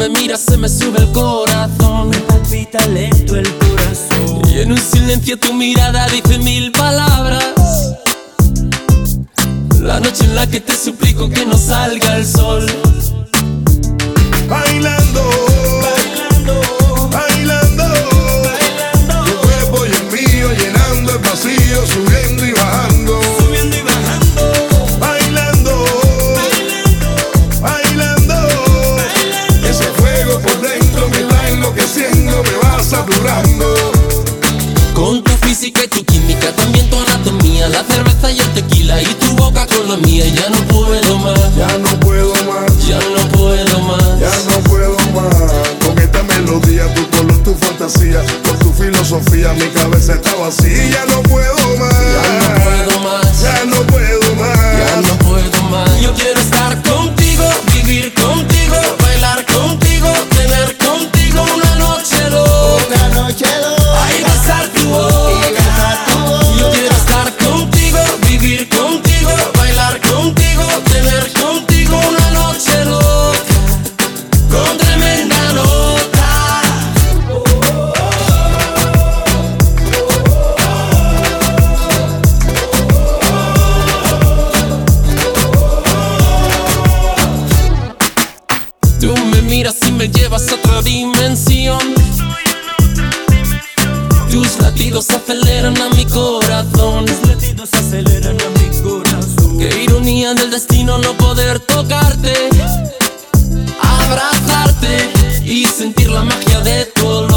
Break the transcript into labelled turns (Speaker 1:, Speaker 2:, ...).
Speaker 1: me miras se me sube el corazón.
Speaker 2: Me palpita lento el corazón.
Speaker 1: Y en un silencio tu mirada dice mil palabras. La noche en la que te suplico que no salga el sol.
Speaker 3: Bailando,
Speaker 2: Bailando,
Speaker 3: bailando,
Speaker 2: bailando,
Speaker 3: tu cuerpo y el mío llenando el vacío, subiendo y bajando.
Speaker 2: subiendo y bajando.
Speaker 3: Bailando,
Speaker 2: Bailando,
Speaker 3: bailando,
Speaker 2: bailando.
Speaker 3: ese fuego por dentro me está enloqueciendo, me va saturando.
Speaker 1: Con tu física y tu química, también tu anatomía, la cerveza y el tequila y tu boca con la mía. Ya no puedo más,
Speaker 3: Ya no puedo más,
Speaker 1: ya no puedo más.
Speaker 3: ya no puedo más. Con esta melodía, tu color, tu fantasía, con tu filosofía, mi cabeza está vacía. Ya no puedo más,
Speaker 1: Ya no puedo más,
Speaker 3: ya no puedo más.
Speaker 1: ya no puedo más. Yo quiero estar contigo, vivir contigo, bailar contigo, tener contigo una noche loca.
Speaker 2: Una noche loca.
Speaker 1: Ay, besar tu boca. Yo quiero estar contigo, vivir contigo, bailar contigo, tener contigo una noche loca, con tremenda nota. Tú me miras y me llevas a otra dimensión. Tus latidos aceleran a mi corazón.
Speaker 2: Los latidos aceleran a mi corazón.
Speaker 1: Qué ironía del destino no poder tocarte, abrazarte y sentir la magia de tu olor.